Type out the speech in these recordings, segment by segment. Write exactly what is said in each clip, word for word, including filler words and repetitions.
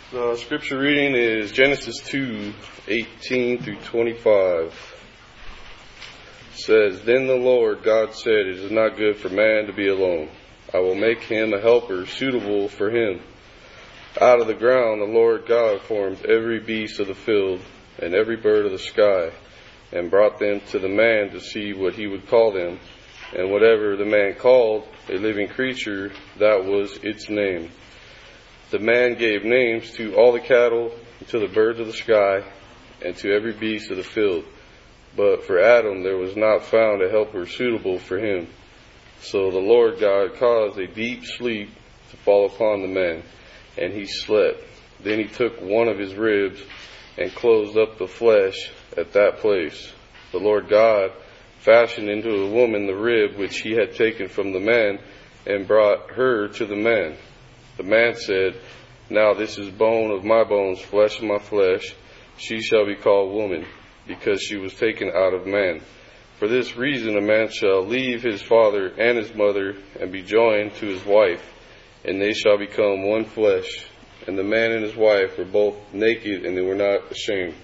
The scripture reading is Genesis two, eighteen through twenty-five. It says, Then the Lord God said, It is not good for man to be alone. I will make him a helper suitable for him. Out of the ground the Lord God formed every beast of the field and every bird of the sky, and brought them to the man to see what he would call them. And whatever the man called a living creature, that was its name. The man gave names to all the cattle, and to the birds of the sky, and to every beast of the field. But for Adam there was not found a helper suitable for him. So the Lord God caused a deep sleep to fall upon the man, and he slept. Then he took one of his ribs and closed up the flesh at that place. The Lord God fashioned into a woman the rib which he had taken from the man, and brought her to the man. The man said, Now this is bone of my bones, flesh of my flesh. She shall be called woman, because she was taken out of man. For this reason a man shall leave his father and his mother, and be joined to his wife, and they shall become one flesh. And the man and his wife were both naked, and they were not ashamed.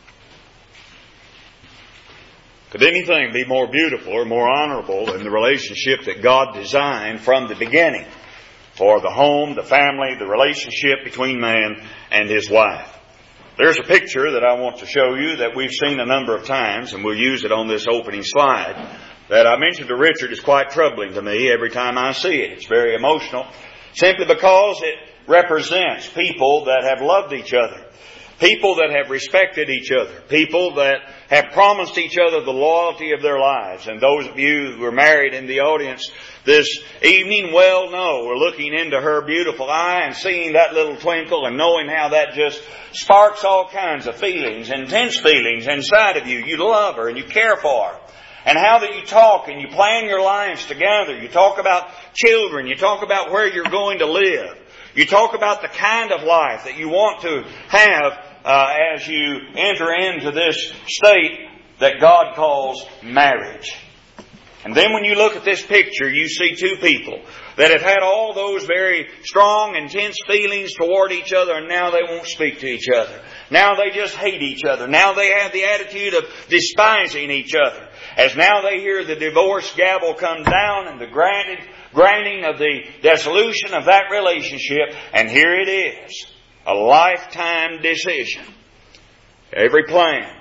Could anything be more beautiful or more honorable than the relationship that God designed from the beginning for the home, the family, the relationship between man and his wife? There's a picture that I want to show you that we've seen a number of times, and we'll use it on this opening slide, that I mentioned to Richard is quite troubling to me every time I see it. It's very emotional, simply because it represents people that have loved each other, people that have respected each other, people that have promised each other the loyalty of their lives. And those of you who are married in the audience this evening well know, we're looking into her beautiful eye and seeing that little twinkle and knowing how that just sparks all kinds of feelings, intense feelings inside of you. You love her and you care for her. And how that you talk and you plan your lives together. You talk about children. You talk about where you're going to live. You talk about the kind of life that you want to have uh, as you enter into this state that God calls marriage. And then when you look at this picture, you see two people that have had all those very strong, intense feelings toward each other, and now they won't speak to each other. Now they just hate each other. Now they have the attitude of despising each other. As now they hear the divorce gavel come down and the granted, granting of the dissolution of that relationship, and here it is, a lifetime decision. Every plan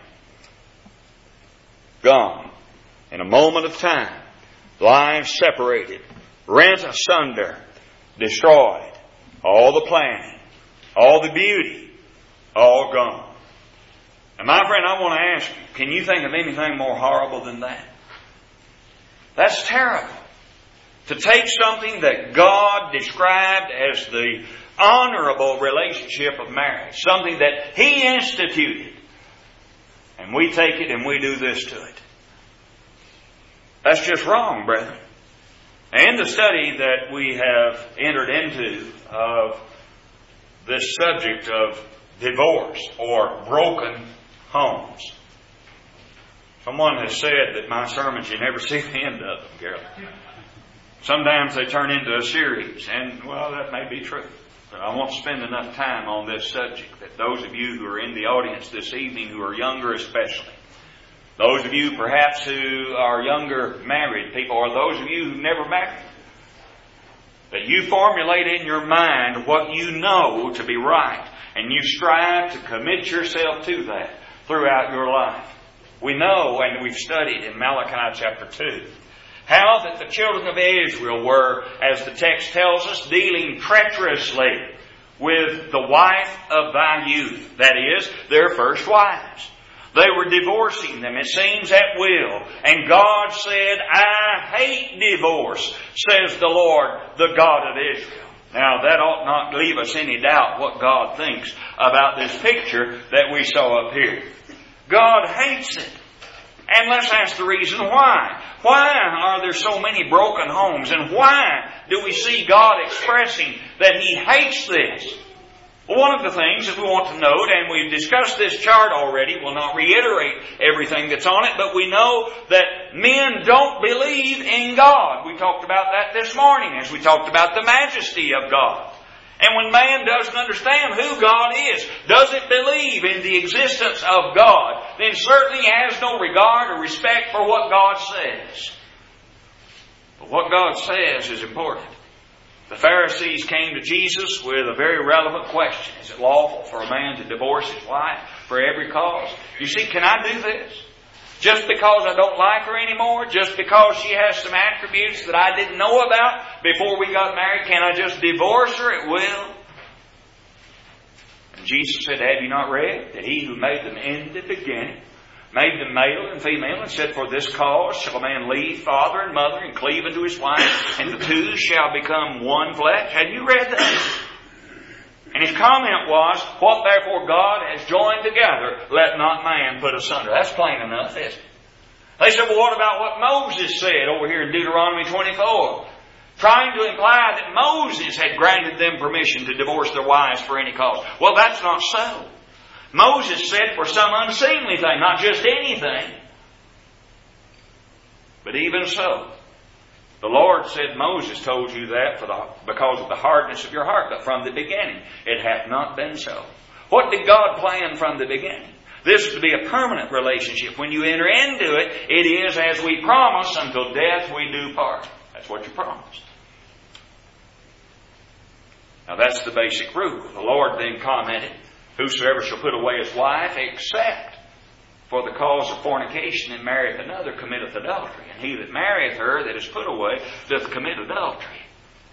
gone in a moment of time. Lives separated, rent asunder, destroyed. All the planning, all the beauty, all gone. And my friend, I want to ask you, can you think of anything more horrible than that? That's terrible. To take something that God described as the honorable relationship of marriage, something that He instituted, and we take it and we do this to it. That's just wrong, brethren. And the study that we have entered into of this subject of divorce or broken homes. Someone has said that my sermons, you never see the end of them, Carol. Sometimes they turn into a series, and, well, that may be true. But I won't spend enough time on this subject that those of you who are in the audience this evening, who are younger especially, those of you perhaps who are younger married people, or those of you who've never married, that you formulate in your mind what you know to be right, and you strive to commit yourself to that throughout your life. We know, and we've studied in Malachi chapter two, how that the children of Israel were, as the text tells us, dealing treacherously with the wife of thy youth. That is, their first wives. They were divorcing them, it seems, at will. And God said, I hate divorce, says the Lord, the God of Israel. Now, that ought not leave us any doubt what God thinks about this picture that we saw up here. God hates it. And let's ask the reason why. Why are there so many broken homes? And why do we see God expressing that He hates this? Well, one of the things that we want to note, and we've discussed this chart already, we'll not reiterate everything that's on it, but we know that men don't believe in God. We talked about that this morning as we talked about the majesty of God. And when man doesn't understand who God is, doesn't believe in the existence of God, then certainly has no regard or respect for what God says. But what God says is important. The Pharisees came to Jesus with a very relevant question. Is it lawful for a man to divorce his wife for every cause? You see, can I do this? Just because I don't like her anymore? Just because she has some attributes that I didn't know about before we got married? Can I just divorce her at will? And Jesus said, have you not read that He who made them in the beginning made them male and female, and said, for this cause shall a man leave father and mother and cleave unto his wife, and the two shall become one flesh? Have you read that? And his comment was, what therefore God has joined together, let not man put asunder. That's plain enough, isn't it? They said, well, what about what Moses said over here in Deuteronomy twenty-four? Trying to imply that Moses had granted them permission to divorce their wives for any cause. Well, that's not so. Moses said for some unseemly thing, not just anything. But even so, the Lord said, Moses told you that for the, because of the hardness of your heart, but from the beginning it hath not been so. What did God plan from the beginning? This is to be a permanent relationship. When you enter into it, it is as we promise, until death we do part. That's what you promised. Now that's the basic rule. The Lord then commented, whosoever shall put away his wife, except for the cause of fornication, and marrieth another, committeth adultery. And he that marrieth her that is put away doth commit adultery.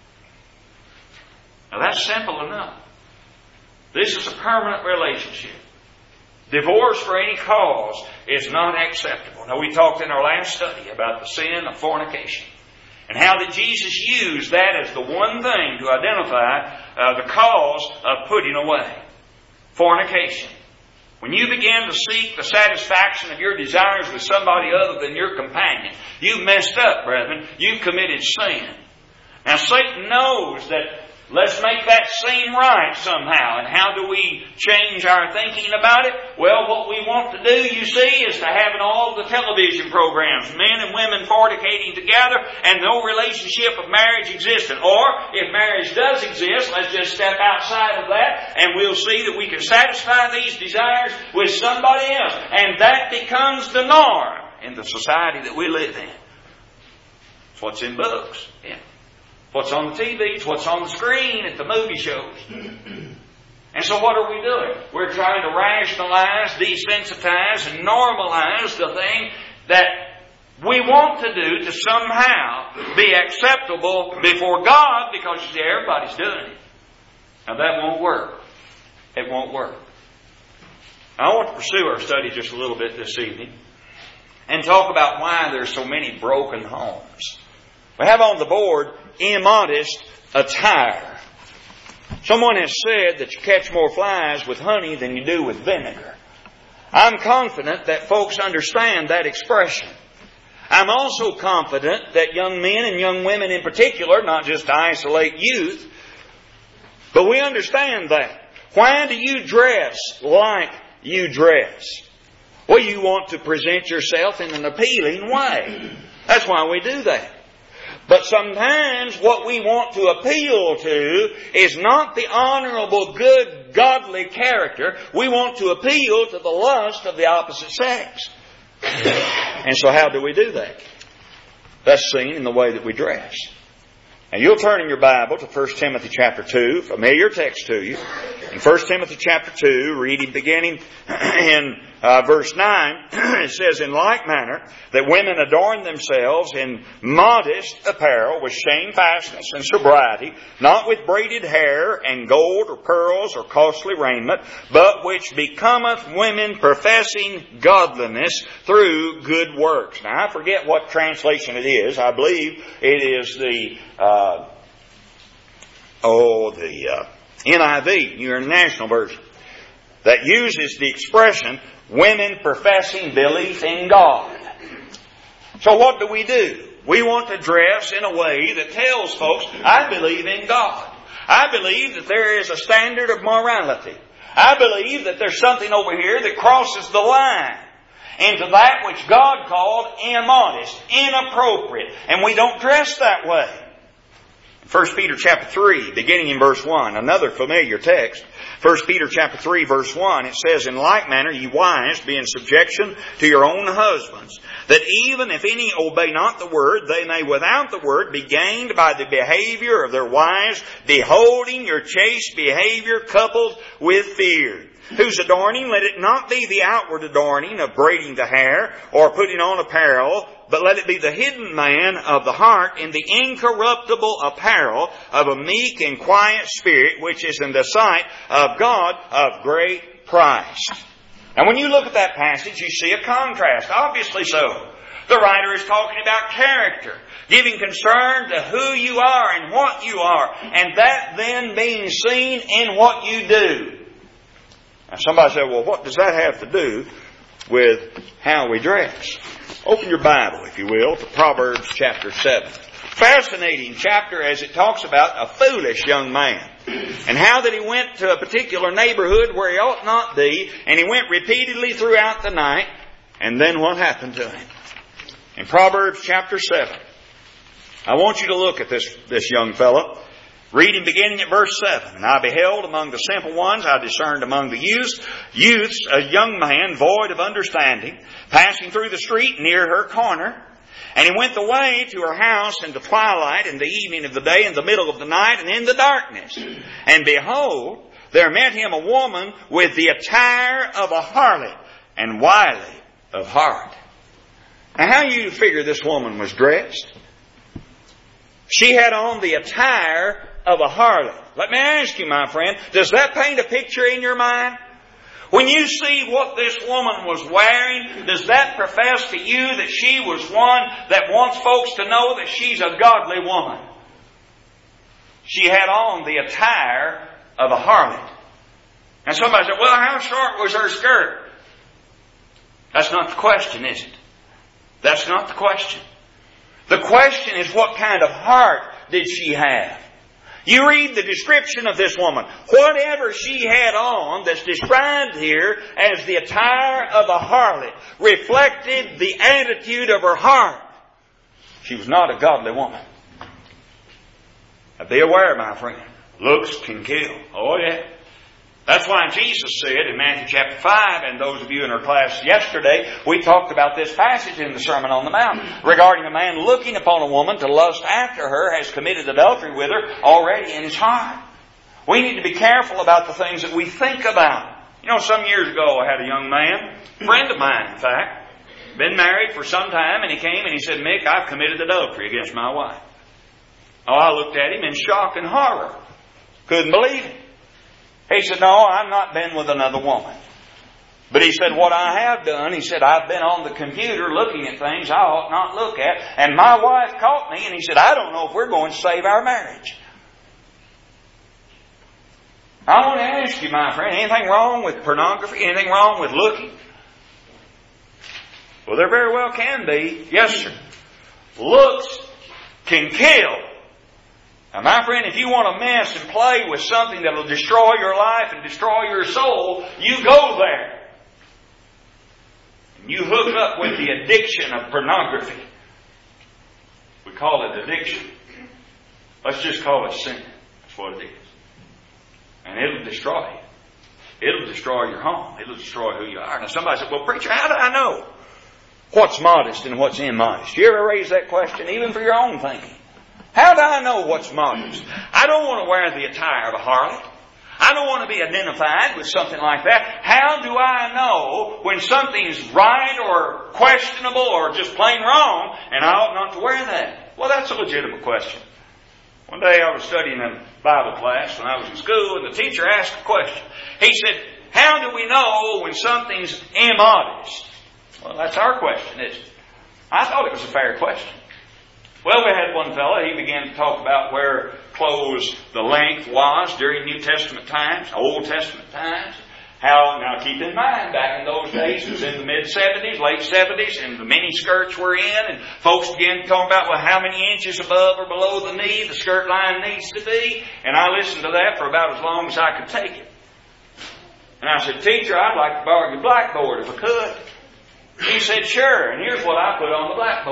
Now that's simple enough. This is a permanent relationship. Divorce for any cause is not acceptable. Now we talked in our last study about the sin of fornication, and how that Jesus used that as the one thing to identify uh, the cause of putting away. Fornication. When you begin to seek the satisfaction of your desires with somebody other than your companion, you've messed up, brethren. You've committed sin. Now Satan knows that let's make that seem right somehow. And how do we change our thinking about it? Well, what we want to do, you see, is to have in all the television programs men and women fornicating together and no relationship of marriage existing. Or, if marriage does exist, let's just step outside of that and we'll see that we can satisfy these desires with somebody else. And that becomes the norm in the society that we live in. It's what's in books. Yeah. What's on the T Vs, what's on the screen at the movie shows. And so what are we doing? We're trying to rationalize, desensitize, and normalize the thing that we want to do to somehow be acceptable before God, because you see, everybody's doing it. Now that won't work. It won't work. I want to pursue our study just a little bit this evening and talk about why there's so many broken homes. We have on the board immodest attire. Someone has said that you catch more flies with honey than you do with vinegar. I'm confident that folks understand that expression. I'm also confident that young men and young women in particular, not just to isolate youth, but we understand that. Why do you dress like you dress? Well, you want to present yourself in an appealing way. That's why we do that. But sometimes what we want to appeal to is not the honorable, good, godly character. We want to appeal to the lust of the opposite sex. And so how do we do that? That's seen in the way that we dress. Now you'll turn in your Bible to First Timothy chapter two, familiar text to you. In First Timothy chapter two, reading beginning in uh, verse nine, it says, in like manner that women adorn themselves in modest apparel with shamefastness and sobriety, not with braided hair and gold or pearls or costly raiment, but which becometh women professing godliness through good works. Now I forget what translation it is. I believe it is the uh, oh the uh, N I V, New International Version, that uses the expression women professing belief in God. So what do we do? We want to dress in a way that tells folks, I believe in God. I believe that there is a standard of morality. I believe that there's something over here that crosses the line into that which God called immodest, inappropriate. And we don't dress that way. First Peter chapter three, beginning in verse one, another familiar text. First Peter chapter three, verse one, it says, "In like manner, ye wives, be in subjection to your own husbands, that even if any obey not the word, they may without the word be gained by the behavior of their wives, beholding your chaste behavior coupled with fear. Whose adorning, let it not be the outward adorning of braiding the hair or putting on apparel, but let it be the hidden man of the heart in the incorruptible apparel of a meek and quiet spirit, which is in the sight of God of great price." Now when you look at that passage, you see a contrast. Obviously so. The writer is talking about character, giving concern to who you are and what you are, and that then being seen in what you do. Now somebody said, well, what does that have to do with how we dress? Open your Bible, if you will, to Proverbs chapter seven. Fascinating chapter as it talks about a foolish young man. And how that he went to a particular neighborhood where he ought not be, and he went repeatedly throughout the night, and then what happened to him? In Proverbs chapter seven, I want you to look at this, this young fellow. Reading beginning at verse seven. "And I beheld among the simple ones, I discerned among the youths, youths a young man void of understanding, passing through the street near her corner. And he went the way to her house in the twilight, in the evening of the day, in the middle of the night, and in the darkness. And behold, there met him a woman with the attire of a harlot, and wily of heart." Now how do you figure this woman was dressed? She had on the attire of a harlot. Let me ask you, my friend, does that paint a picture in your mind? When you see what this woman was wearing, does that profess to you that she was one that wants folks to know that she's a godly woman? She had on the attire of a harlot. And somebody said, well, how short was her skirt? That's not the question, is it? That's not the question. The question is, what kind of heart did she have? You read the description of this woman. Whatever she had on that's described here as the attire of a harlot reflected the attitude of her heart. She was not a godly woman. Now be aware, my friend. Looks can kill. Oh yeah. That's why Jesus said in Matthew chapter five, and those of you in our class yesterday, we talked about this passage in the Sermon on the Mount, regarding a man looking upon a woman to lust after her has committed adultery with her already in his heart. We need to be careful about the things that we think about. You know, some years ago I had a young man, a friend of mine in fact, been married for some time, and he came and he said, "Mick, I've committed adultery against my wife." Oh, I looked at him in shock and horror. Couldn't believe it. He said, "No, I've not been with another woman." But he said, "What I have done," he said, "I've been on the computer looking at things I ought not look at. And my wife caught me," and he said, "I don't know if we're going to save our marriage." I want to ask you, my friend, anything wrong with pornography? Anything wrong with looking? Well, there very well can be. Yes, sir. Looks can kill. Now, my friend, if you want to mess and play with something that will destroy your life and destroy your soul, you go there. And you hook up with the addiction of pornography. We call it addiction. Let's just call it sin. That's what it is. And it'll destroy you. It'll destroy your home. It'll destroy who you are. Now, somebody said, "Well, preacher, how do I know what's modest and what's immodest?" You ever raise that question, even for your own thinking? How do I know what's modest? I don't want to wear the attire of a harlot. I don't want to be identified with something like that. How do I know when something's right or questionable or just plain wrong and I ought not to wear that? Well, that's a legitimate question. One day I was studying a Bible class when I was in school, and the teacher asked a question. He said, "How do we know when something's immodest?" Well, that's our question, isn't it? I thought it was a fair question. Well, we had one fellow, he began to talk about where clothes, the length was during New Testament times, Old Testament times. How, now keep in mind, back in those days, it was in the mid-seventies, late seventies, and the mini skirts were in, and folks began to talk about, well, how many inches above or below the knee the skirt line needs to be. And I listened to that for about as long as I could take it. And I said, "Teacher, I'd like to borrow your blackboard if I could." He said, "Sure, and here's what I put on the blackboard."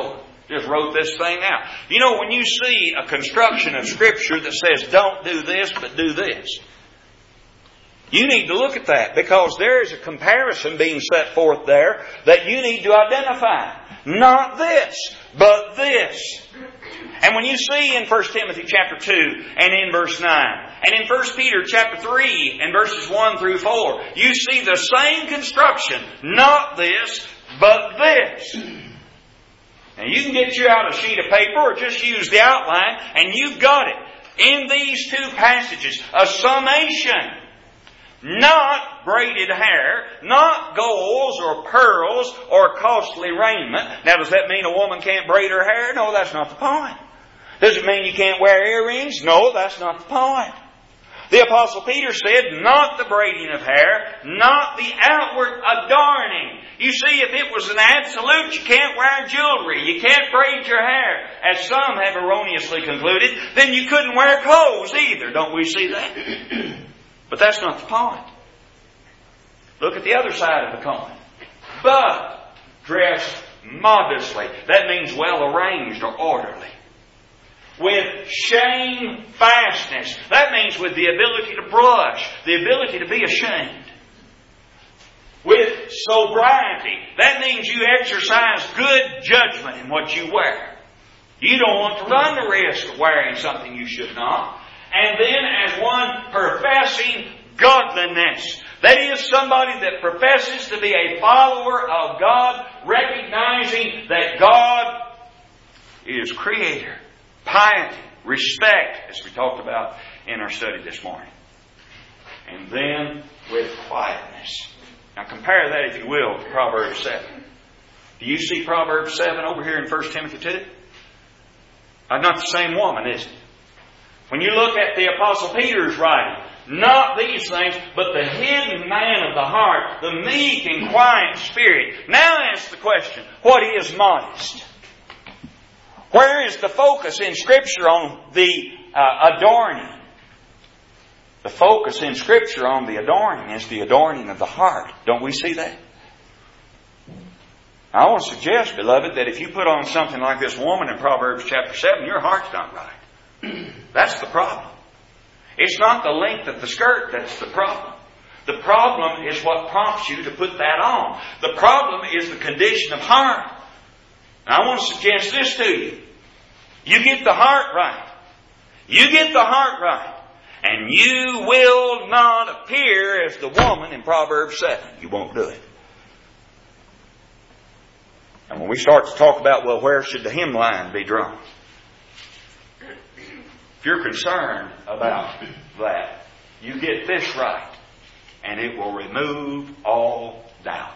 Just wrote this thing out. You know, when you see a construction of Scripture that says don't do this, but do this, you need to look at that, because there is a comparison being set forth there that you need to identify. Not this, but this. And when you see in First Timothy chapter two and in verse nine, and in First Peter chapter three and verses one through four, you see the same construction. Not this, but this. Now you can get you out a sheet of paper or just use the outline, and you've got it. In these two passages, a summation. Not braided hair, not golds or pearls or costly raiment. Now, does that mean a woman can't braid her hair? No, that's not the point. Does it mean you can't wear earrings? No, that's not the point. The Apostle Peter said, not the braiding of hair, not the outward adorning. You see, if it was an absolute, you can't wear jewelry, you can't braid your hair, as some have erroneously concluded, then you couldn't wear clothes either. Don't we see that? But that's not the point. Look at the other side of the coin. But dress modestly. That means well arranged or orderly. With shamefastness. That means with the ability to blush, the ability to be ashamed. With sobriety. That means you exercise good judgment in what you wear. You don't want to run the risk of wearing something you should not. And then as one professing godliness. That is, somebody that professes to be a follower of God, recognizing that God is Creator. Piety, respect, as we talked about in our study this morning. And then with quietness. Now compare that, if you will, to Proverbs seven. Do you see Proverbs seven over here in First Timothy two? Uh, not the same woman, is it? When you look at the Apostle Peter's writing, not these things, but the hidden man of the heart, the meek and quiet spirit. Now ask the question, what is modest? Where is the focus in Scripture on the uh, adorning? The focus in Scripture on the adorning is the adorning of the heart. Don't we see that? I want to suggest, beloved, that if you put on something like this woman in Proverbs chapter seven, your heart's not right. That's the problem. It's not the length of the skirt that's the problem. The problem is what prompts you to put that on. The problem is the condition of heart. And I want to suggest this to you. You get the heart right. You get the heart right. And you will not appear as the woman in Proverbs seven. You won't do it. And when we start to talk about, well, where should the hemline be drawn? If you're concerned about that, you get this right, and it will remove all doubt.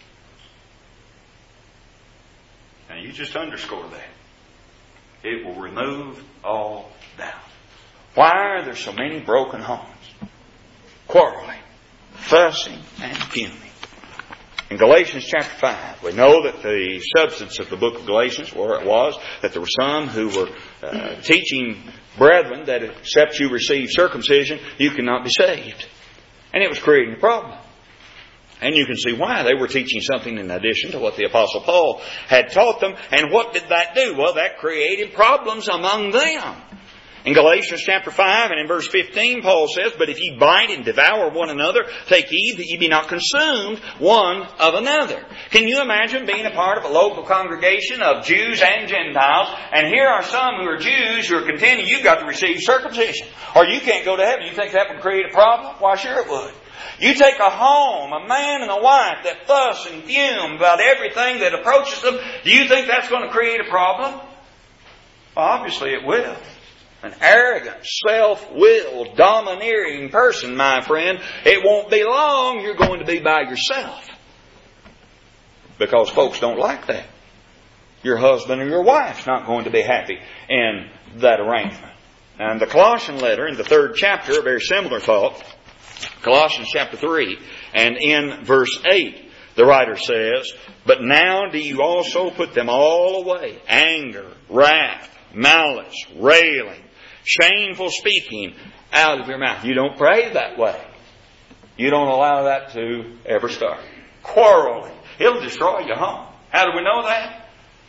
Now you just underscore that. It will remove all doubt. Why are there so many broken homes? Quarreling, fussing, and fuming. In Galatians chapter five, we know that the substance of the book of Galatians, where it was, that there were some who were uh, teaching brethren that except you receive circumcision, you cannot be saved. And it was creating a problem. And you can see why. They were teaching something in addition to what the Apostle Paul had taught them. And what did that do? Well, that created problems among them. In Galatians chapter five and in verse fifteen, Paul says, but if ye bite and devour one another, take heed that ye be not consumed one of another. Can you imagine being a part of a local congregation of Jews and Gentiles, and here are some who are Jews who are contending you've got to receive circumcision, or you can't go to heaven? You think that would create a problem? Why, sure it would. You take a home, a man and a wife that fuss and fume about everything that approaches them, do you think that's going to create a problem? Well, obviously it will. An arrogant, self-willed, domineering person, my friend, it won't be long you're going to be by yourself. Because folks don't like that. Your husband or your wife's not going to be happy in that arrangement. And the Colossian letter in the third chapter, a very similar thought, Colossians chapter three, and in verse eight, the writer says, but now do you also put them all away, anger, wrath, malice, railing, shameful speaking out of your mouth. You don't pray that way. You don't allow that to ever start. Quarreling. It'll destroy your home. How do we know that?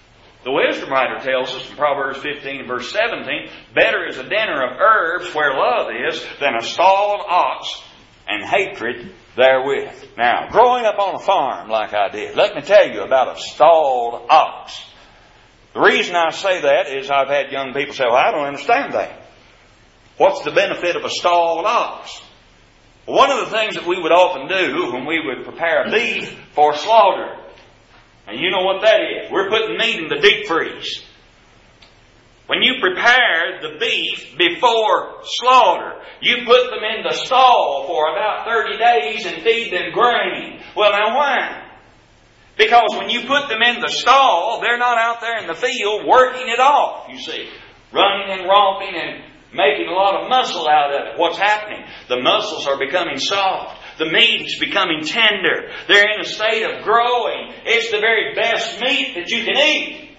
The wisdom writer tells us in Proverbs fifteen and verse seventeen, better is a dinner of herbs where love is than a stalled ox and hatred therewith. Now, growing up on a farm like I did, let me tell you about a stalled ox. The reason I say that is I've had young people say, well, I don't understand that. What's the benefit of a stalled ox? Well, one of the things that we would often do when we would prepare beef for slaughter, and you know what that is. We're putting meat in the deep freeze. When you prepare the beef before slaughter, you put them in the stall for about thirty days and feed them grain. Well, now why? Because when you put them in the stall, they're not out there in the field working it off, you see. Running and romping and making a lot of muscle out of it. What's happening? The muscles are becoming soft. The meat is becoming tender. They're in a state of growing. It's the very best meat that you can eat.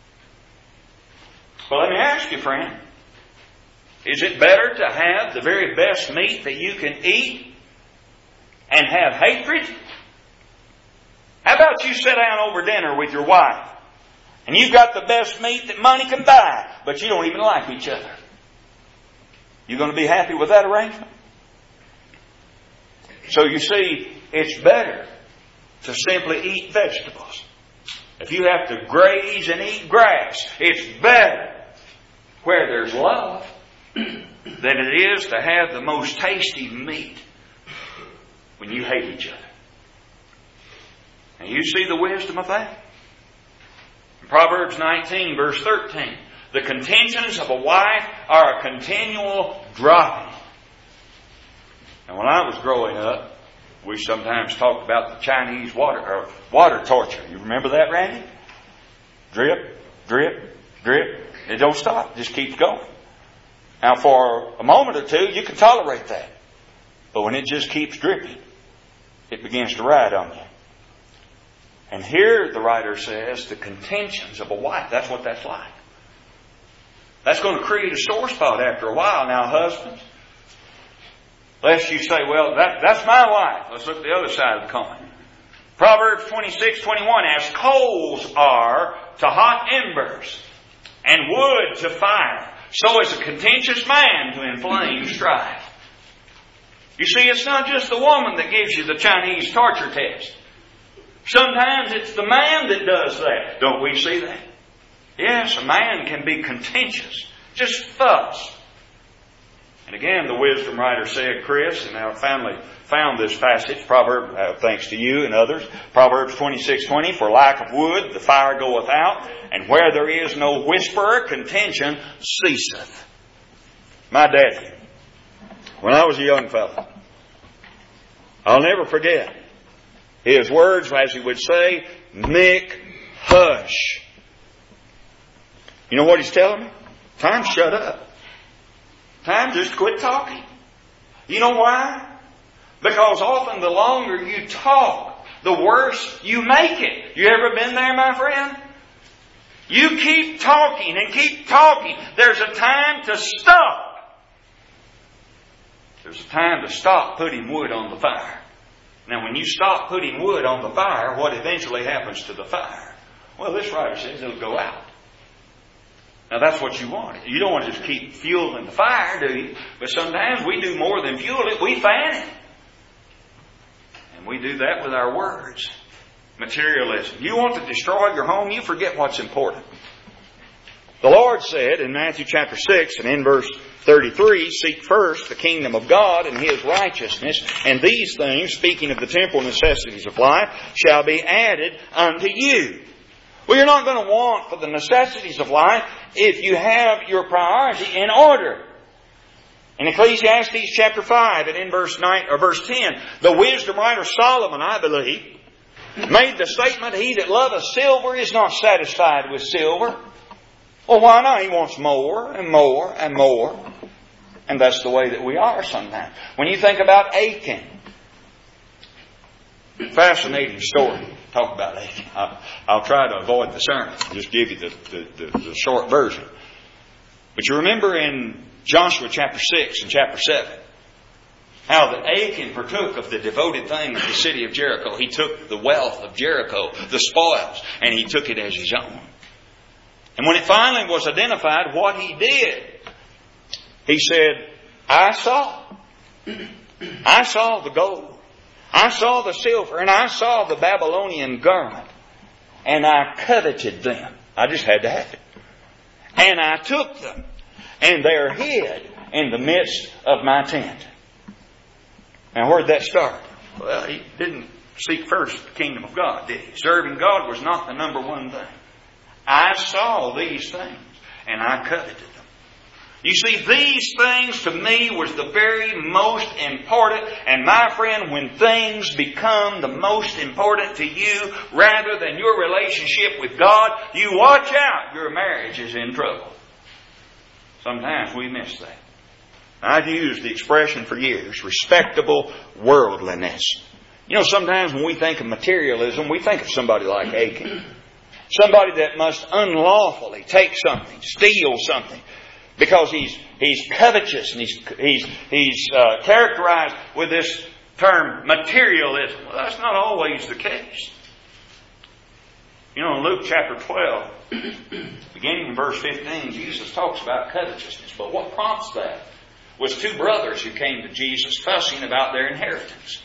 Well, let me ask you, friend. Is it better to have the very best meat that you can eat and have hatred? How about you sit down over dinner with your wife and you've got the best meat that money can buy, but you don't even like each other? You going to be happy with that arrangement? So you see, it's better to simply eat vegetables. If you have to graze and eat grass, it's better where there's love than it is to have the most tasty meat when you hate each other. And you see the wisdom of that? In Proverbs nineteen, verse thirteen, the contentions of a wife are a continual dropping. And when I was growing up, we sometimes talked about the Chinese water or water torture. You remember that, Randy? Drip, drip, drip. It don't stop. It just keeps going. Now, for a moment or two, you can tolerate that. But when it just keeps dripping, it begins to ride on you. And here the writer says the contentions of a wife. That's what that's like. That's going to create a sore spot after a while. Now, husbands, lest you say, well, that, that's my wife. Let's look at the other side of the coin. Proverbs twenty-six twenty-one, as coals are to hot embers and wood to fire, so is a contentious man to inflame strife. You see, it's not just the woman that gives you the Chinese torture test. Sometimes it's the man that does that. Don't we see that? Yes, a man can be contentious. Just fuss. And again, the wisdom writer said, Chris, and our family found this passage, Proverbs, uh, thanks to you and others, Proverbs twenty-six twenty, for lack of wood the fire goeth out, and where there is no whisperer, contention ceaseth. My daddy, when I was a young fellow, I'll never forget his words, as he would say, Mick, hush. You know what he's telling me? Time to shut up. Time just to quit talking. You know why? Because often the longer you talk, the worse you make it. You ever been there, my friend? You keep talking and keep talking. There's a time to stop. There's a time to stop putting wood on the fire. Now, when you stop putting wood on the fire, what eventually happens to the fire? Well, this writer says it'll go out. Now, that's what you want. You don't want to just keep fueling the fire, do you? But sometimes we do more than fuel it. We fan it. And we do that with our words. Materialism. You want to destroy your home, you forget what's important. The Lord said in Matthew chapter six and in verse thirty-three, seek first the kingdom of God and His righteousness, and these things, speaking of the temporal necessities of life, shall be added unto you. Well, you're not going to want for the necessities of life if you have your priority in order. In Ecclesiastes chapter five and in verse nine or verse ten, the wisdom writer Solomon, I believe, made the statement, he that loveth silver is not satisfied with silver. Well, why not? He wants more and more and more. And that's the way that we are sometimes. When you think about Achan, fascinating story. Talk about Achan. I'll, I'll try to avoid the sermon. Just give you the, the, the, the short version. But you remember in Joshua chapter six and chapter seven, how that Achan partook of the devoted thing of the city of Jericho. He took the wealth of Jericho, the spoils, and he took it as his own. And when it finally was identified what he did, he said, I saw. I saw the gold. I saw the silver. And I saw the Babylonian garment. And I coveted them. I just had to have it. And I took them. And they're hid in the midst of my tent. Now where did that start? Well, he didn't seek first the kingdom of God, did he? Serving God was not the number one thing. I saw these things. And I coveted them. You see, these things to me was the very most important. And my friend, when things become the most important to you rather than your relationship with God, you watch out. Your marriage is in trouble. Sometimes we miss that. I've used the expression for years, respectable worldliness. You know, sometimes when we think of materialism, we think of somebody like Achan. Somebody that must unlawfully take something, steal something. Because he's he's covetous and he's he's he's uh, characterized with this term materialism. Well, that's not always the case. You know, in Luke chapter twelve, beginning in verse fifteen, Jesus talks about covetousness. But what prompts that was two brothers who came to Jesus fussing about their inheritance.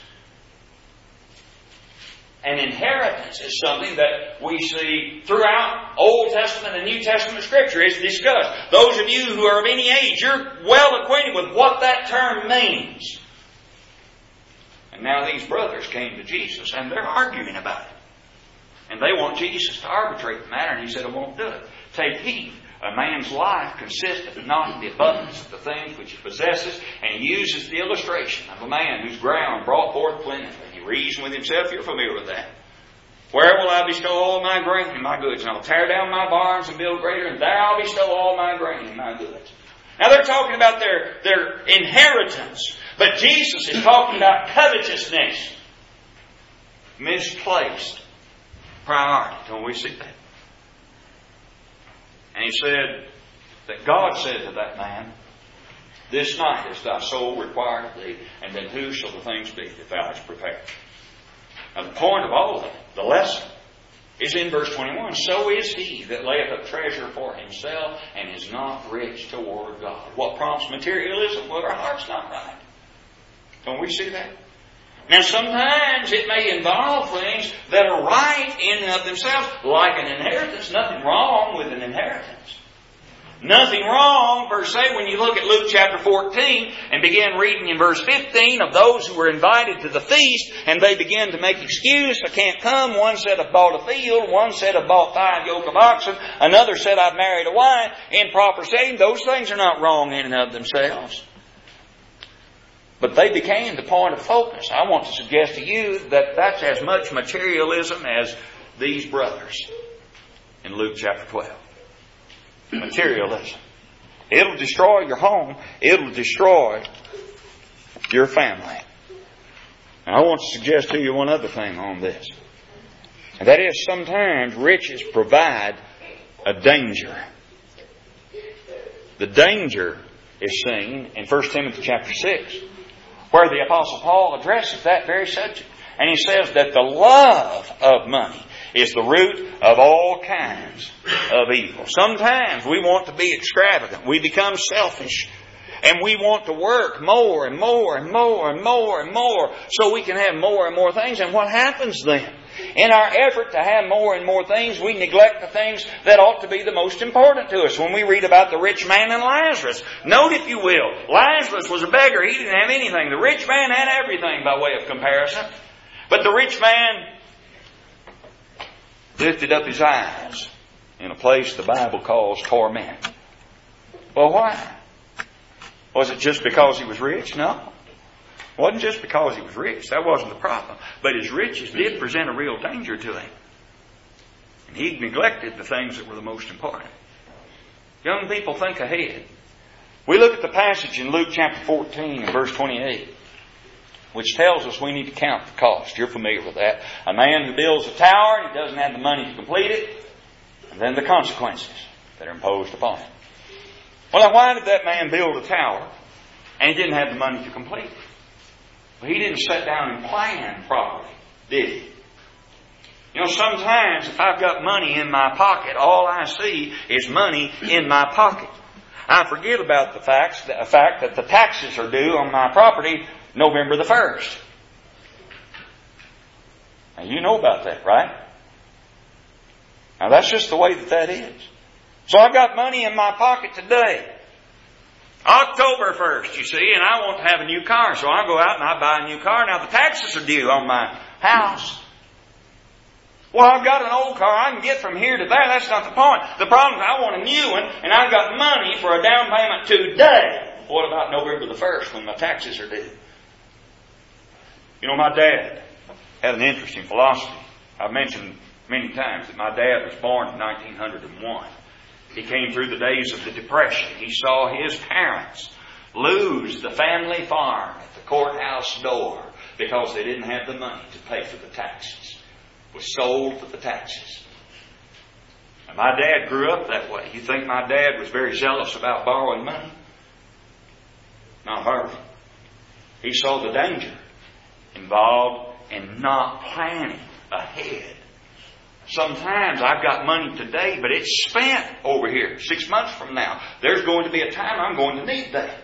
And inheritance is something that we see throughout Old Testament and New Testament Scripture. It's discussed. Those of you who are of any age, you're well acquainted with what that term means. And now these brothers came to Jesus and they're arguing about it. And they want Jesus to arbitrate the matter. And He said, I won't do it. Take heed. A man's life consisteth not in the abundance of the things which he possesses. And he uses the illustration of a man whose ground brought forth plentifully. He reasoned with himself. You're familiar with that. Where will I bestow all my grain and my goods? And I'll tear down my barns and build greater, and there I'll bestow all my grain and my goods. Now they're talking about their, their inheritance. But Jesus is talking about covetousness. Misplaced priority. Don't we see that? And he said that God said to that man, this night is thy soul required of thee, and then who shall the things be that thou hast prepared? Now the point of all of it, the lesson, is in verse twenty-one. So is he that layeth up treasure for himself and is not rich toward God. What prompts materialism? Well, our heart's not right. Don't we see that? Now sometimes it may involve things that are right in and of themselves, like an inheritance. Nothing wrong with an inheritance. Nothing wrong, per se, when you look at Luke chapter fourteen and begin reading in verse fifteen of those who were invited to the feast, and they begin to make excuse, I can't come. One said, I've bought a field. One said, I've bought five yoke of oxen. Another said, I've married a wife. In proper setting, those things are not wrong in and of themselves. But they became the point of focus. I want to suggest to you that that's as much materialism as these brothers in Luke chapter twelve. Materialism. It'll destroy your home. It'll destroy your family. And I want to suggest to you one other thing on this. And that is, sometimes riches provide a danger. The danger is seen in First Timothy chapter six, where the Apostle Paul addresses that very subject. And he says that the love of money is the root of all kinds of evil. Sometimes we want to be extravagant. We become selfish. And we want to work more and more and more and more and more so we can have more and more things. And what happens then? In our effort to have more and more things, we neglect the things that ought to be the most important to us. When we read about the rich man and Lazarus, note, if you will, Lazarus was a beggar. He didn't have anything. The rich man had everything by way of comparison. But the rich man lifted up his eyes in a place the Bible calls torment. Well, why? Was it just because he was rich? No. It wasn't just because he was rich. That wasn't the problem. But his riches did present a real danger to him. And he neglected the things that were the most important. Young people, think ahead. We look at the passage in Luke chapter fourteen and verse twenty-eight, which tells us we need to count the cost. You're familiar with that. A man who builds a tower and he doesn't have the money to complete it, and then the consequences that are imposed upon him. Well, now, why did that man build a tower and he didn't have the money to complete it? Well, he didn't sit down and plan properly, did he? You know, sometimes if I've got money in my pocket, all I see is money in my pocket. I forget about the fact, the fact that the taxes are due on my property November the first. Now, you know about that, right? Now, that's just the way that that is. So I've got money in my pocket today. October first, you see, and I want to have a new car. So I go out and I buy a new car. Now, the taxes are due on my house. Well, I've got an old car I can get from here to there. That's not the point. The problem is I want a new one, and I've got money for a down payment today. What about November the first when my taxes are due? You know, my dad had an interesting philosophy. I've mentioned many times that my dad was born in nineteen oh one. He came through the days of the Depression. He saw his parents lose the family farm at the courthouse door because they didn't have the money to pay for the taxes. It was sold for the taxes. And my dad grew up that way. You think my dad was very zealous about borrowing money? Not hardly. He saw the danger involved in not planning ahead. Sometimes I've got money today, but it's spent over here six months from now. There's going to be a time I'm going to need that.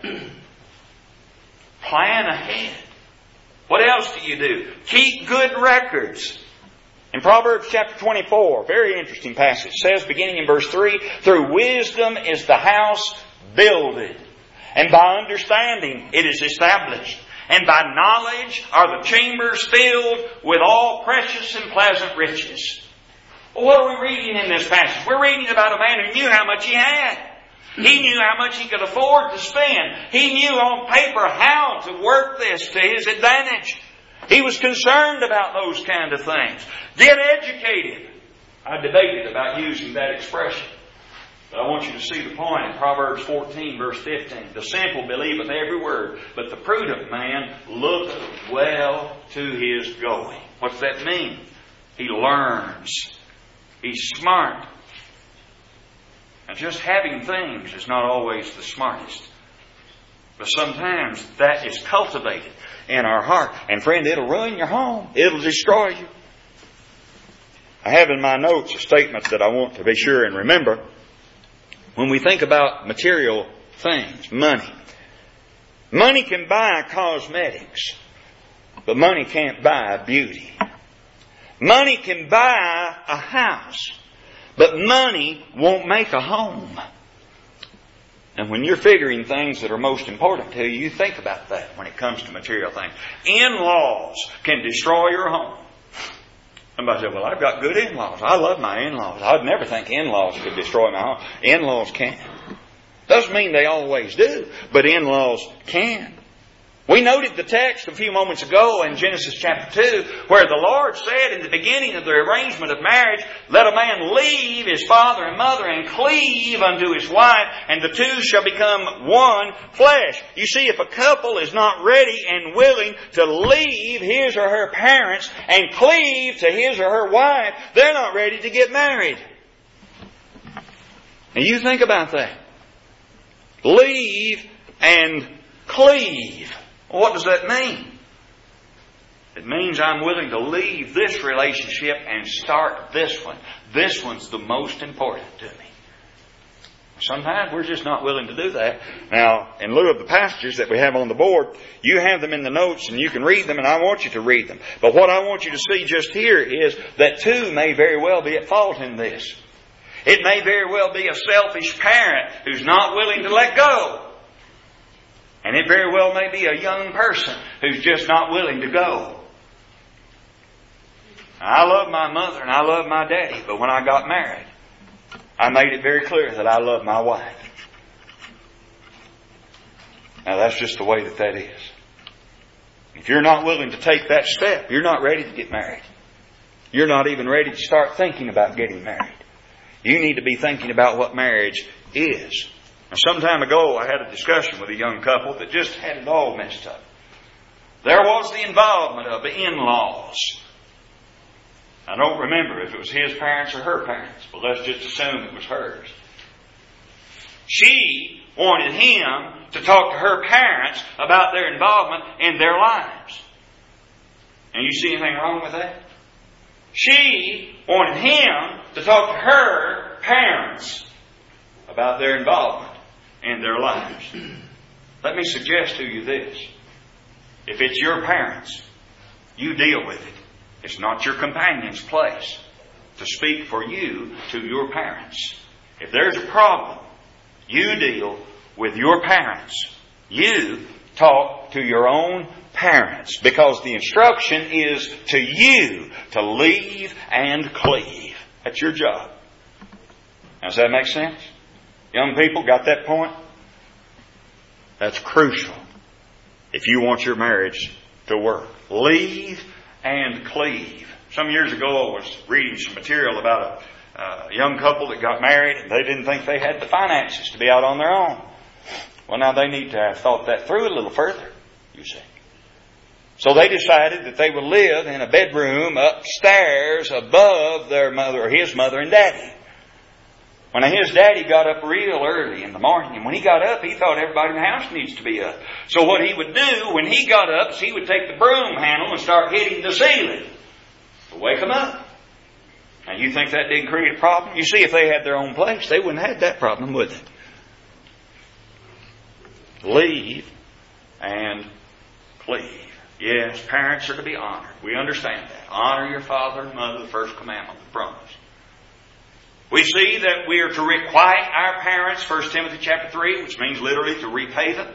Plan ahead. What else do you do? Keep good records. In Proverbs chapter twenty-four, very interesting passage, says, beginning in verse three, through wisdom is the house builded, and by understanding it is established, and by knowledge are the chambers filled with all precious and pleasant riches. Well, what are we reading in this passage? We're reading about a man who knew how much he had. He knew how much he could afford to spend. He knew on paper how to work this to his advantage. He was concerned about those kind of things. Get educated. I debated about using that expression. But I want you to see the point in Proverbs fourteen, verse fifteen. The simple believeth every word, but the prudent man looketh well to his going. What's that mean? He learns. He's smart. Now, just having things is not always the smartest. But sometimes that is cultivated in our heart. And friend, it'll ruin your home. It'll destroy you. I have in my notes a statement that I want to be sure and remember. When we think about material things, money. Money can buy cosmetics, but money can't buy beauty. Money can buy a house, but money won't make a home. And when you're figuring things that are most important to you, you think about that when it comes to material things. In-laws can destroy your home. Somebody said, well, I've got good in-laws. I love my in-laws. I'd never think in-laws could destroy my home. In-laws can. Doesn't mean they always do, but in-laws can. We noted the text a few moments ago in Genesis chapter two, where the Lord said in the beginning of the arrangement of marriage, let a man leave his father and mother and cleave unto his wife, and the two shall become one flesh. You see, if a couple is not ready and willing to leave his or her parents and cleave to his or her wife, they're not ready to get married. And you think about that. Leave and cleave. What does that mean? It means I'm willing to leave this relationship and start this one. This one's the most important to me. Sometimes we're just not willing to do that. Now, in lieu of the passages that we have on the board, you have them in the notes and you can read them, and I want you to read them. But what I want you to see just here is that two may very well be at fault in this. It may very well be a selfish parent who's not willing to let go. And it very well may be a young person who's just not willing to go. I love my mother and I love my daddy, but when I got married, I made it very clear that I love my wife. Now that's just the way that that is. If you're not willing to take that step, you're not ready to get married. You're not even ready to start thinking about getting married. You need to be thinking about what marriage is. Now, some time ago, I had a discussion with a young couple that just had it all messed up. There was the involvement of the in-laws. I don't remember if it was his parents or her parents, but let's just assume it was hers. She wanted him to talk to her parents about their involvement in their lives. And you see anything wrong with that? She wanted him to talk to her parents about their involvement in their lives. Let me suggest to you this. If it's your parents, you deal with it. It's not your companion's place to speak for you to your parents. If there's a problem, you deal with your parents. You talk to your own parents, because the instruction is to you to leave and cleave. That's your job. Now, does that make sense? Young people, got that point? That's crucial if you want your marriage to work. Leave and cleave. Some years ago I was reading some material about a uh, young couple that got married and they didn't think they had the finances to be out on their own. Well, now they need to have thought that through a little further, you see. So they decided that they would live in a bedroom upstairs above their mother, or his mother and daddy. When his daddy got up real early in the morning, and when he got up, he thought everybody in the house needs to be up. So what he would do when he got up is he would take the broom handle and start hitting the ceiling to wake them up. Now, you think that didn't create a problem? You see, if they had their own place, they wouldn't have had that problem, would they? Leave and cleave. Yes, parents are to be honored. We understand that. Honor your father and mother, the first commandment, the promise. We see that we are to requite our parents, First Timothy chapter three, which means literally to repay them.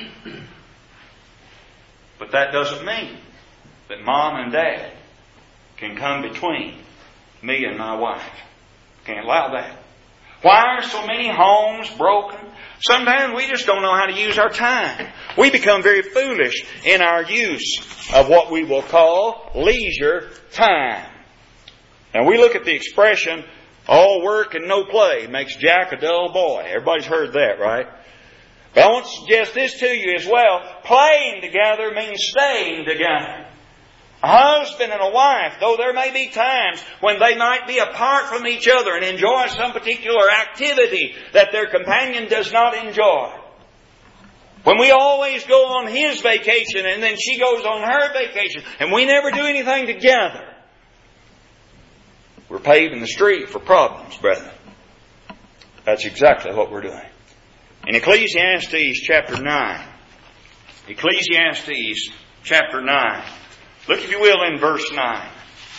But that doesn't mean that mom and dad can come between me and my wife. Can't allow that. Why are so many homes broken? Sometimes we just don't know how to use our time. We become very foolish in our use of what we will call leisure time. Now we look at the expression, all work and no play makes Jack a dull boy. Everybody's heard that, right? But I want to suggest this to you as well. Playing together means staying together. A husband and a wife, though there may be times when they might be apart from each other and enjoy some particular activity that their companion does not enjoy. When we always go on his vacation and then she goes on her vacation and we never do anything together, we're paving the street for problems, brethren. That's exactly what we're doing. In Ecclesiastes chapter nine, Ecclesiastes chapter nine, look, if you will, in verse nine.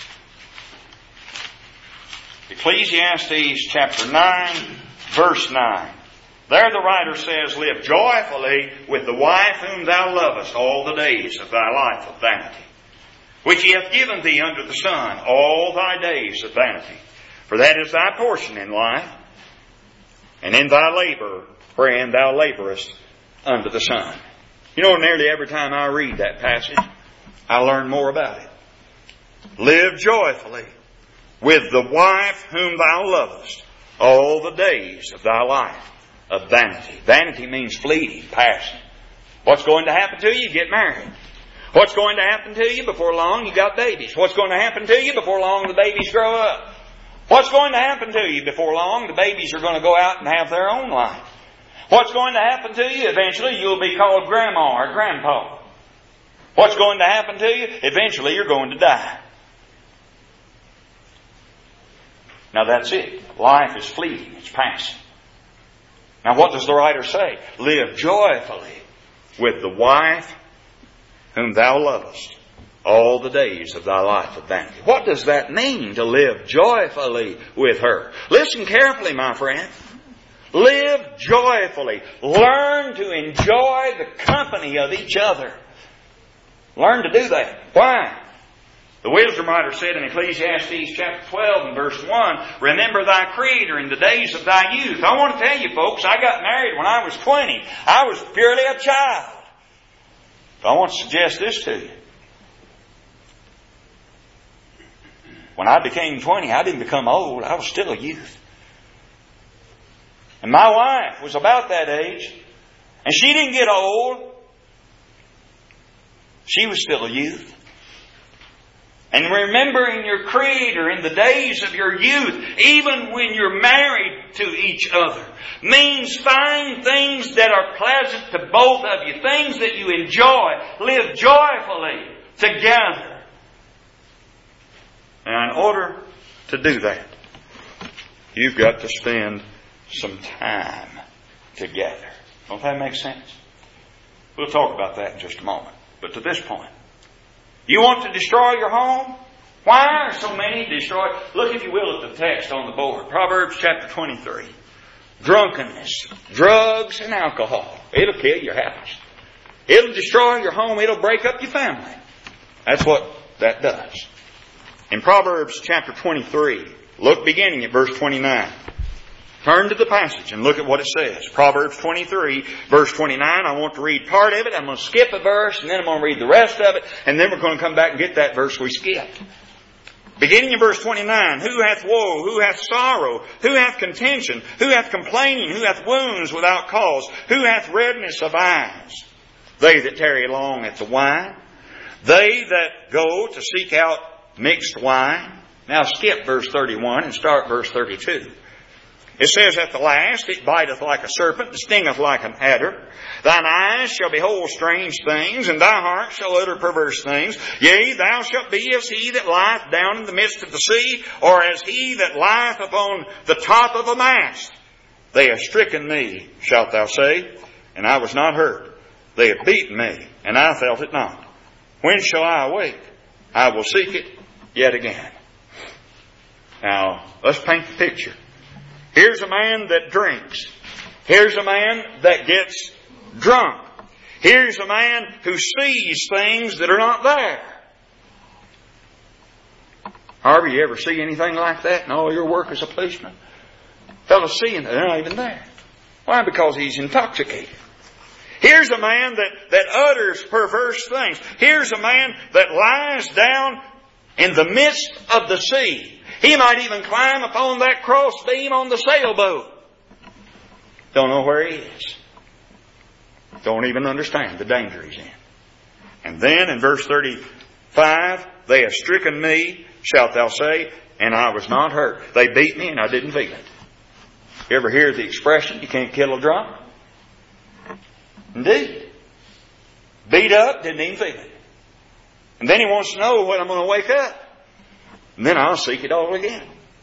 Ecclesiastes chapter nine, verse nine. There the writer says, live joyfully with the wife whom thou lovest all the days of thy life of vanity, which he hath given thee under the sun all thy days of vanity. For that is thy portion in life, and in thy labor wherein thou laborest under the sun. You know, nearly every time I read that passage, I learn more about it. Live joyfully with the wife whom thou lovest all the days of thy life of vanity. Vanity means fleeting, passing. What's going to happen to you? You get married. What's going to happen to you? Before long, you got babies. What's going to happen to you? Before long, the babies grow up. What's going to happen to you? Before long, the babies are going to go out and have their own life. What's going to happen to you? Eventually, you'll be called grandma or grandpa. What's going to happen to you? Eventually, you're going to die. Now, that's it. Life is fleeting. It's passing. Now, what does the writer say? Live joyfully with the wife whom thou lovest all the days of thy life of vanity. What does that mean, to live joyfully with her? Listen carefully, my friend. Live joyfully. Learn to enjoy the company of each other. Learn to do that. Why? The wisdom writer said in Ecclesiastes chapter twelve and verse one, remember thy Creator in the days of thy youth. I want to tell you folks, I got married when I was twenty. I was purely a child. But I want to suggest this to you. When I became twenty, I didn't become old. I was still a youth. And my wife was about that age. And she didn't get old. She was still a youth. And remembering your Creator in the days of your youth, even when you're married to each other, means find things that are pleasant to both of you, things that you enjoy. Live joyfully together. Now, in order to do that, you've got to spend some time together. Don't that make sense? We'll talk about that in just a moment. But to this point, you want to destroy your home? Why are so many destroyed? Look, if you will, at the text on the board. Proverbs chapter twenty-three. Drunkenness, drugs, and alcohol. It'll kill your house. It'll destroy your home. It'll break up your family. That's what that does. In Proverbs chapter twenty-three, look beginning at verse twenty-nine. Turn to the passage and look at what it says. Proverbs twenty-three, verse twenty-nine. I want to read part of it. I'm going to skip a verse, and then I'm going to read the rest of it, and then we're going to come back and get that verse we skipped. Beginning in verse twenty-nine, who hath woe, who hath sorrow, who hath contention, who hath complaining, who hath wounds without cause, who hath redness of eyes? They that tarry long at the wine, they that go to seek out mixed wine. Now skip verse thirty-one and start verse thirty-two. It says, at the last it biteth like a serpent, and stingeth like an adder. Thine eyes shall behold strange things, and thy heart shall utter perverse things. Yea, thou shalt be as he that lieth down in the midst of the sea, or as he that lieth upon the top of a mast. They have stricken me, shalt thou say, and I was not hurt. They have beaten me, and I felt it not. When shall I awake? I will seek it yet again. Now, let's paint the picture. Here's a man that drinks. Here's a man that gets drunk. Here's a man who sees things that are not there. Harvey, you ever see anything like that in all your work as a policeman? Fellas seeing that they're not even there. Why? Because he's intoxicated. Here's a man that, that utters perverse things. Here's a man that lies down in the midst of the sea. He might even climb upon that cross beam on the sailboat. Don't know where he is. Don't even understand the danger he's in. And then in verse thirty-five, they have stricken me, shalt thou say, and I was not hurt. They beat me and I didn't feel it. You ever hear the expression, you can't kill a drunk? Indeed. Beat up, didn't even feel it. And then he wants to know when I'm going to wake up. And then I'll seek it all again.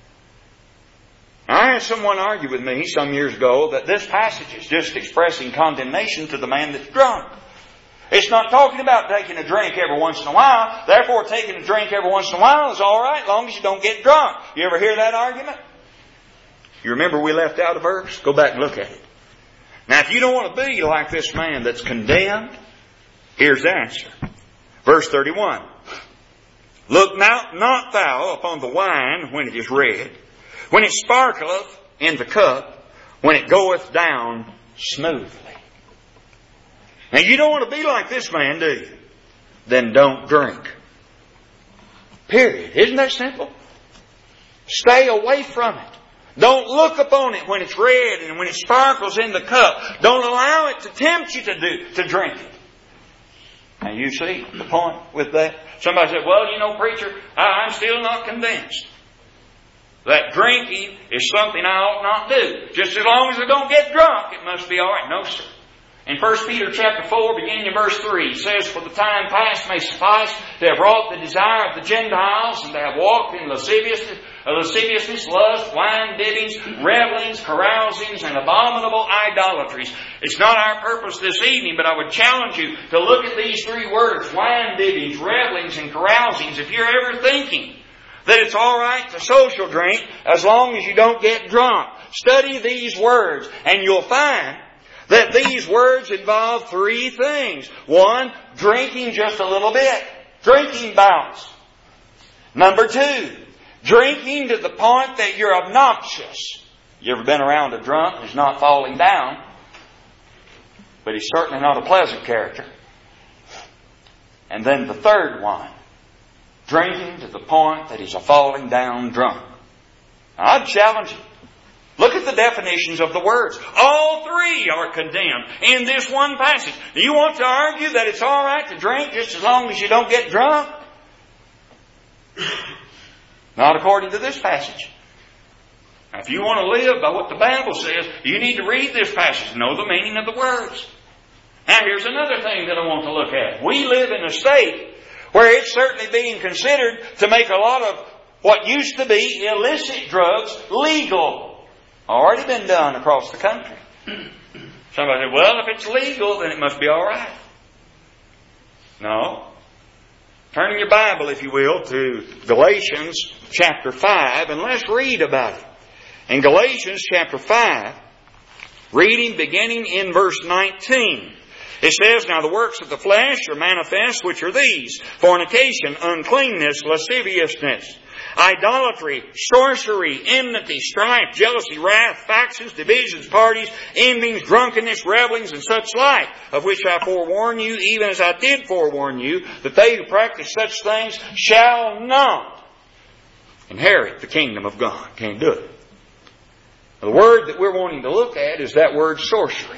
I had someone argue with me some years ago that this passage is just expressing condemnation to the man that's drunk. It's not talking about taking a drink every once in a while. Therefore, taking a drink every once in a while is all right as long as you don't get drunk. You ever hear that argument? You remember we left out a verse? Go back and look at it. Now, if you don't want to be like this man that's condemned, here's the answer. Verse thirty-one. Look not, not thou upon the wine when it is red, when it sparkleth in the cup, when it goeth down smoothly. Now you don't want to be like this man, do you? Then don't drink. Period. Isn't that simple? Stay away from it. Don't look upon it when it's red and when it sparkles in the cup. Don't allow it to tempt you to do, to drink it. Now you see the point with that? Somebody said, well, you know, preacher, I'm still not convinced that drinking is something I ought not do. Just as long as I don't get drunk, it must be all right. No, sir. In First Peter chapter four, beginning in verse three, it says, for the time past may suffice to have wrought the desire of the Gentiles, and to have walked in lasciviousness, lasciviousness, lust, wine bibbings, revelings, carousings, and abominable idolatries. It's not our purpose this evening, but I would challenge you to look at these three words, wine bibbings, revelings, and carousings. If you're ever thinking that it's all right to social drink as long as you don't get drunk, study these words, and you'll find that these words involve three things. One, drinking just a little bit. Drinking bouts. Number two, drinking to the point that you're obnoxious. You ever been around a drunk who's not falling down? But he's certainly not a pleasant character. And then the third one, drinking to the point that he's a falling down drunk. Now, I'd challenge you. Look at the definitions of the words. All three are condemned in this one passage. Do you want to argue that it's all right to drink just as long as you don't get drunk? Not according to this passage. Now, if you want to live by what the Bible says, you need to read this passage and know the meaning of the words. Now, here's another thing that I want to look at. We live in a state where it's certainly being considered to make a lot of what used to be illicit drugs legal. Already been done across the country. Somebody said, well, if it's legal, then it must be all right. No. Turn in your Bible, if you will, to Galatians chapter five, and let's read about it. In Galatians chapter five, reading beginning in verse nineteen, it says, now the works of the flesh are manifest, which are these: fornication, uncleanness, lasciviousness, idolatry, sorcery, enmity, strife, jealousy, wrath, factions, divisions, parties, envyings, drunkenness, revellings, and such like, of which I forewarn you, even as I did forewarn you, that they who practice such things shall not inherit the kingdom of God. Can't do it. The word that we're wanting to look at is that word sorcery.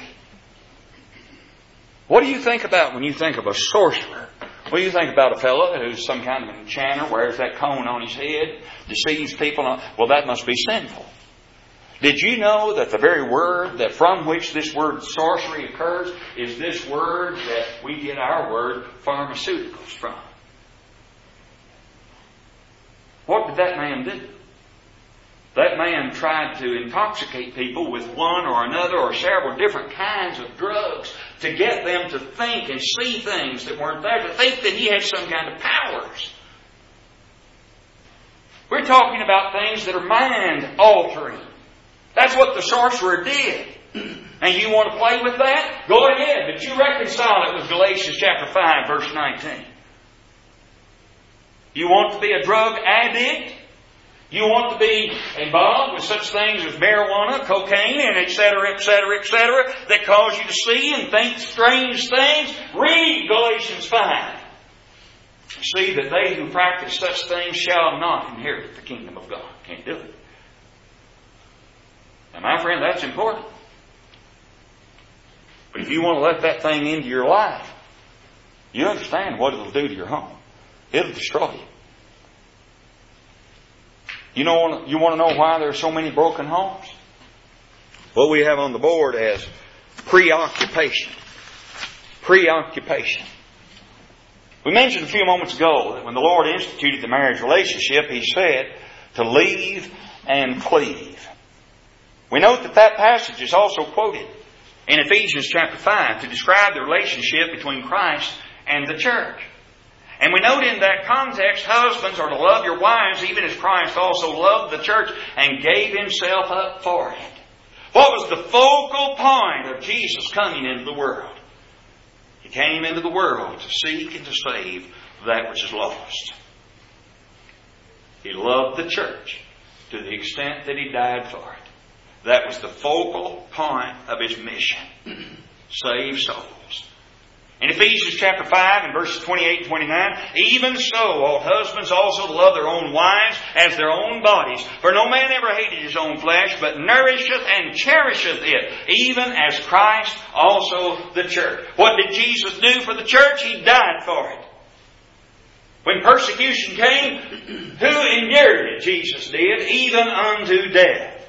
What do you think about when you think of a sorcerer? What do you think about a fellow who's some kind of enchanter, wears that cone on his head, deceives people? Well, that must be sinful. Did you know that the very word that from which this word sorcery occurs is this word that we get our word pharmaceuticals from? What did that man do? That man tried to intoxicate people with one or another or several different kinds of drugs to get them to think and see things that weren't there, to think that he had some kind of powers. We're talking about things that are mind-altering. That's what the sorcerer did. And you want to play with that? Go ahead, but you reconcile it with Galatians chapter five, verse nineteen. You want to be a drug addict? You want to be involved with such things as marijuana, cocaine, and et cetera, et cetera, et cetera, that cause you to see and think strange things? Read Galatians five. See that they who practice such things shall not inherit the kingdom of God. Can't do it. Now, my friend, that's important. But if you want to let that thing into your life, you understand what it'll do to your home. It'll destroy you. You know, you want to know why there are so many broken homes? What we have on the board as preoccupation. Preoccupation. We mentioned a few moments ago that when the Lord instituted the marriage relationship, He said to leave and cleave. We note that that passage is also quoted in Ephesians chapter five to describe the relationship between Christ and the church. And we note in that context, husbands are to love your wives even as Christ also loved the church and gave Himself up for it. What was the focal point of Jesus coming into the world? He came into the world to seek and to save that which is lost. He loved the church to the extent that He died for it. That was the focal point of His mission. Save souls. In Ephesians chapter five and verses twenty-eight and twenty-nine, even so ought husbands also to love their own wives as their own bodies. For no man ever hated his own flesh, but nourisheth and cherisheth it, even as Christ also the church. What did Jesus do for the church? He died for it. When persecution came, who endured it? Jesus did, even unto death.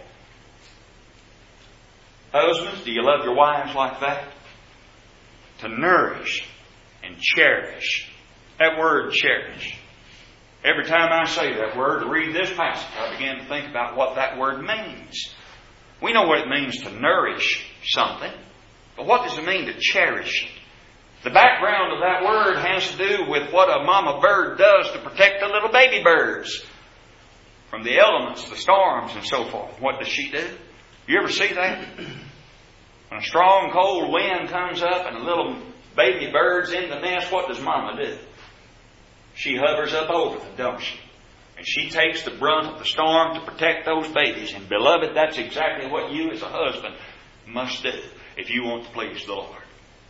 Husbands, do you love your wives like that? To nourish and cherish. That word cherish. Every time I say that word to read this passage, I begin to think about what that word means. We know what it means to nourish something, but what does it mean to cherish it? The background of that word has to do with what a mama bird does to protect the little baby birds from the elements, the storms, and so forth. What does she do? You ever see that? When a strong cold wind comes up and a little baby bird's in the nest, what does mama do? She hovers up over them, don't she? And she takes the brunt of the storm to protect those babies. And beloved, that's exactly what you as a husband must do if you want to please the Lord.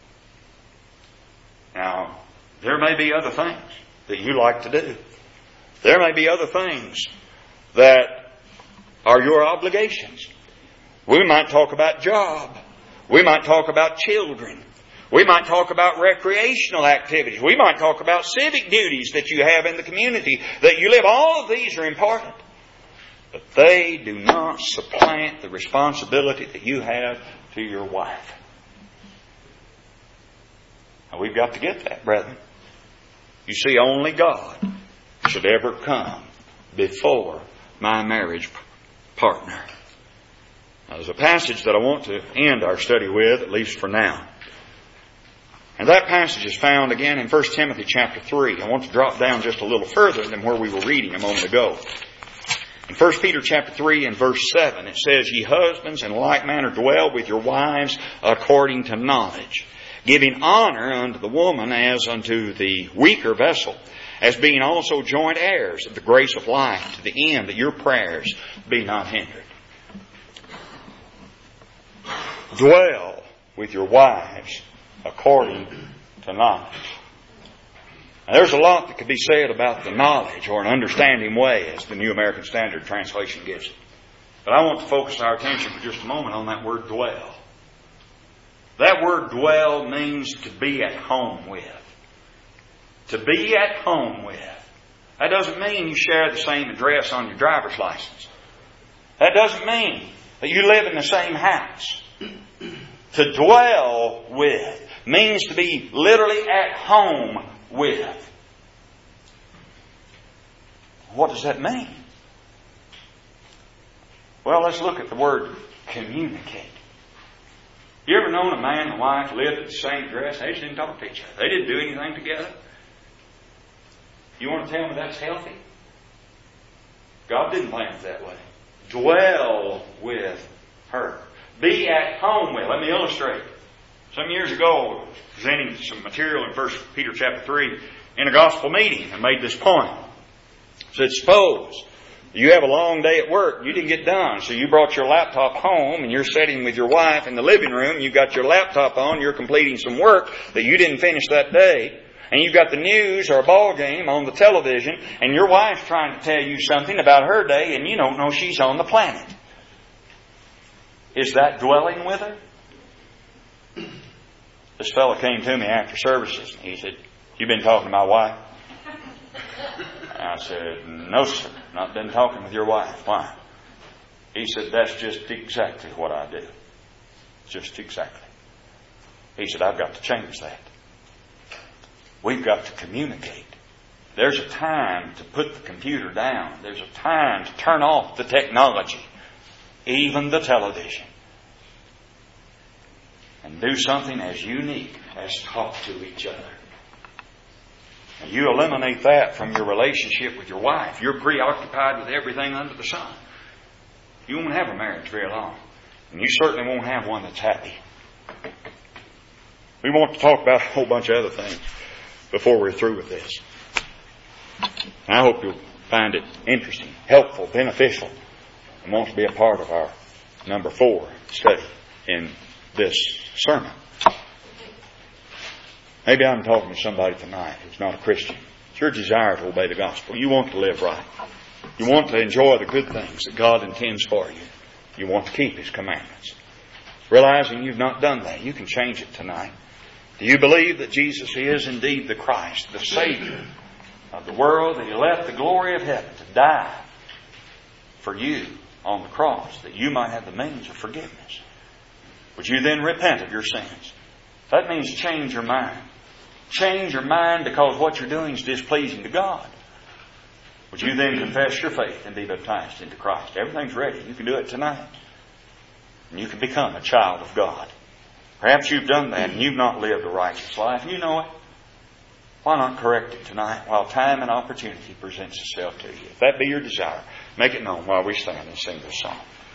Now, there may be other things that you like to do. There may be other things that are your obligations. We might talk about job. We might talk about children. We might talk about recreational activities. We might talk about civic duties that you have in the community that you live. All of these are important. But they do not supplant the responsibility that you have to your wife. Now we've got to get that, brethren. You see, only God should ever come before my marriage partner. Now, there's a passage that I want to end our study with, at least for now. And that passage is found again in First Timothy chapter three. I want to drop down just a little further than where we were reading a moment ago. In First Peter chapter three and verse seven, it says, Ye husbands in like manner dwell with your wives according to knowledge, giving honor unto the woman as unto the weaker vessel, as being also joint heirs of the grace of life, to the end that your prayers be not hindered. Dwell with your wives according to knowledge. Now, there's a lot that could be said about the knowledge, or an understanding way, as the New American Standard Translation gives it. But I want to focus our attention for just a moment on that word dwell. That word dwell means to be at home with. To be at home with. That doesn't mean you share the same address on your driver's license. That doesn't mean that you live in the same house. To dwell with means to be literally at home with. What does that mean? Well, let's look at the word communicate. You ever known a man and wife lived at the same address? They just didn't talk to each other. They didn't do anything together. You want to tell me that's healthy? God didn't plan it that way. Dwell with her. Be at home with. Let me illustrate. Some years ago, I was presenting some material in First Peter chapter three in a gospel meeting. I made this point. I said, suppose you have a long day at work, you didn't get done, so you brought your laptop home and you're sitting with your wife in the living room, you've got your laptop on, you're completing some work that you didn't finish that day, and you've got the news or a ball game on the television, and your wife's trying to tell you something about her day, and you don't know she's on the planet. Is that dwelling with her? This fellow came to me after services, and he said, "You been talking to my wife?" I said, "No, sir, not been talking with your wife." Why? He said, "That's just exactly what I do. Just exactly." He said, "I've got to change that. We've got to communicate. There's a time to put the computer down. There's a time to turn off the technology, even the television, and do something as unique as talk to each other." And you eliminate that from your relationship with your wife, you're preoccupied with everything under the sun. You won't have a marriage very long. And you certainly won't have one that's happy. We want to talk about a whole bunch of other things before we're through with this. And I hope you'll find it interesting, helpful, beneficial, and want to be a part of our number four study in this sermon. Maybe I'm talking to somebody tonight who's not a Christian. It's your desire to obey the gospel. You want to live right. You want to enjoy the good things that God intends for you. You want to keep His commandments. Realizing you've not done that, you can change it tonight. Do you believe that Jesus is indeed the Christ, the Savior of the world, that He left the glory of heaven to die for you on the cross, that you might have the means of forgiveness? Would you then repent of your sins? That means change your mind. Change your mind because what you're doing is displeasing to God. Would you then confess your faith and be baptized into Christ? Everything's ready. You can do it tonight. And you can become a child of God. Perhaps you've done that and you've not lived a righteous life. You know it. Why not correct it tonight while time and opportunity presents itself to you? If that be your desire, make it known while we stand and sing this song.